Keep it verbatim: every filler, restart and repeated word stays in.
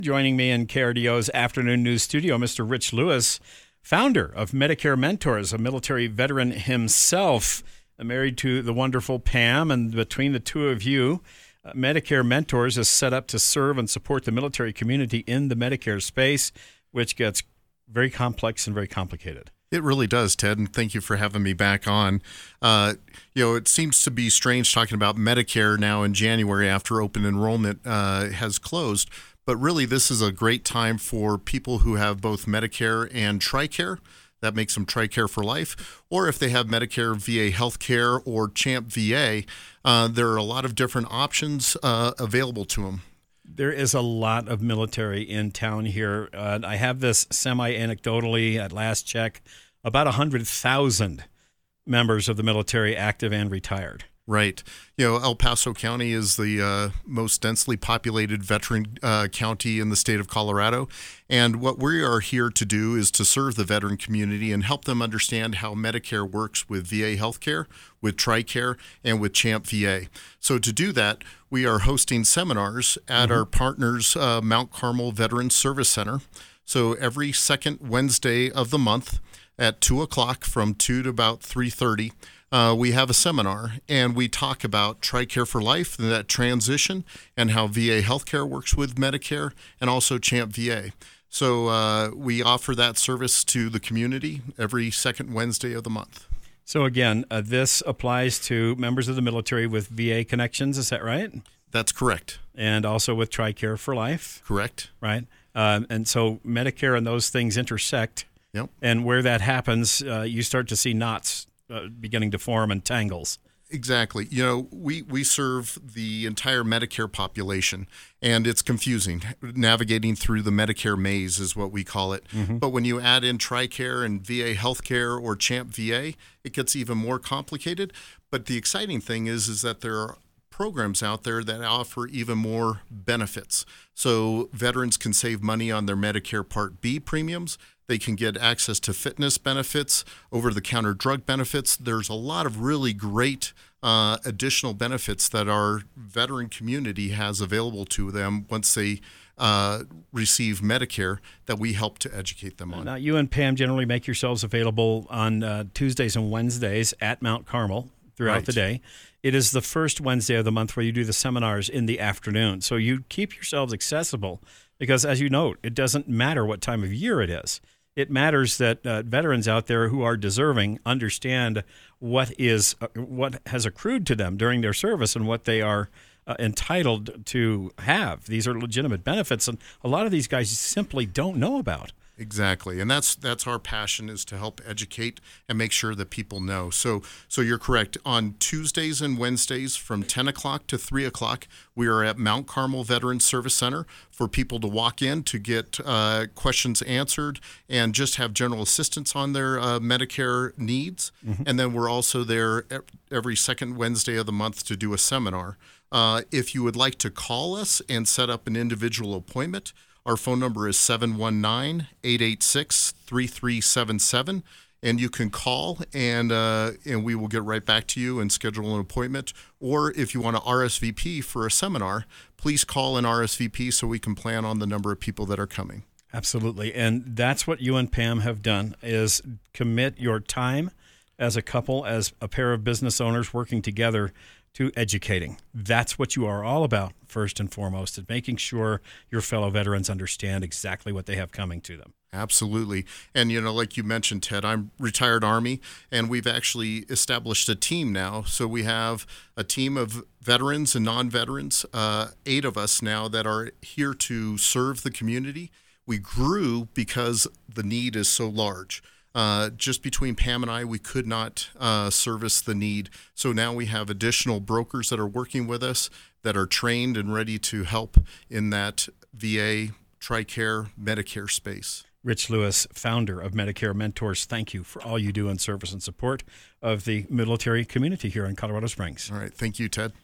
Joining me in K R D O's Afternoon News Studio, Mister Rich Lewis, founder of Medicare Mentors, a military veteran himself, married to the wonderful Pam. And between the two of you, uh, Medicare Mentors is set up to serve and support the military community in the Medicare space, which gets very complex and very complicated. It really does, Ted, and thank you for having me back on. Uh, you know, it seems to be strange talking about Medicare now in January after open enrollment uh, has closed, but really this is a great time for people who have both Medicare and TRICARE. That makes them TRICARE for life. Or if they have Medicare, V A Healthcare, or CHAMP V A, uh, there are a lot of different options uh, available to them. There is a lot of military in town here. Uh, I have this semi-anecdotally at last check, about one hundred thousand members of the military, active and retired. Right. You know, El Paso County is the uh, most densely populated veteran uh, county in the state of Colorado. And what we are here to do is to serve the veteran community and help them understand how Medicare works with V A Healthcare, with TRICARE, and with CHAMP V A. So to do that, we are hosting seminars at mm-hmm. our partners, uh, Mount Carmel Veterans Service Center. So every second Wednesday of the month at two o'clock from two to about three thirty, Uh, we have a seminar, and we talk about TRICARE for Life and that transition and how V A Healthcare works with Medicare and also CHAMP V A. So uh, we offer that service to the community every second Wednesday of the month. So again, uh, this applies to members of the military with V A connections, is that right? That's correct. And also with TRICARE for Life? Correct. Right. Um, and so Medicare and those things intersect. Yep. And where that happens, uh, you start to see knots Uh, beginning to form and tangles. Exactly. You know, we, we serve the entire Medicare population, and it's confusing. Navigating through the Medicare maze is what we call it. Mm-hmm. But when you add in TRICARE and V A Healthcare or CHAMP V A, it gets even more complicated. But the exciting thing is, is that there are programs out there that offer even more benefits. So veterans can save money on their Medicare Part B premiums. They can get access to fitness benefits, over-the-counter drug benefits. There's a lot of really great uh, additional benefits that our veteran community has available to them once they uh, receive Medicare that we help to educate them on. Now, you and Pam generally make yourselves available on uh, Tuesdays and Wednesdays at Mount Carmel throughout Right. the day. It is the first Wednesday of the month where you do the seminars in the afternoon. So you keep yourselves accessible because, as you note, it doesn't matter what time of year it is. It matters that uh, veterans out there who are deserving understand what is uh, what has accrued to them during their service and what they are uh, entitled to have. These are legitimate benefits, and a lot of these guys simply don't know about. Exactly, and that's that's our passion, is to help educate and make sure that people know. So so you're correct. On Tuesdays and Wednesdays from ten o'clock to three o'clock, we are at Mount Carmel Veterans Service Center for people to walk in to get uh, questions answered and just have general assistance on their uh, Medicare needs. Mm-hmm. And then we're also there every second Wednesday of the month to do a seminar. Uh, if you would like to call us and set up an individual appointment, our phone number is seven one nine, eight eight six, three three seven seven, and you can call, and uh, and we will get right back to you and schedule an appointment. Or if you want to R S V P for a seminar, please call and R S V P so we can plan on the number of people that are coming. Absolutely, and that's what you and Pam have done, is commit your time as a couple, as a pair of business owners working together to educating. That's what you are all about, first and foremost, and making sure your fellow veterans understand exactly what they have coming to them. Absolutely. And, you know, like you mentioned, Ted, I'm retired Army, and we've actually established a team now. So we have a team of veterans and non-veterans, uh, eight of us now that are here to serve the community. We grew because the need is so large. Uh, just between Pam and I, we could not uh, service the need. So now we have additional brokers that are working with us that are trained and ready to help in that V A, TRICARE, Medicare space. Rich Lewis, founder of Medicare Mentors, thank you for all you do in service and support of the military community here in Colorado Springs. All right. Thank you, Ted.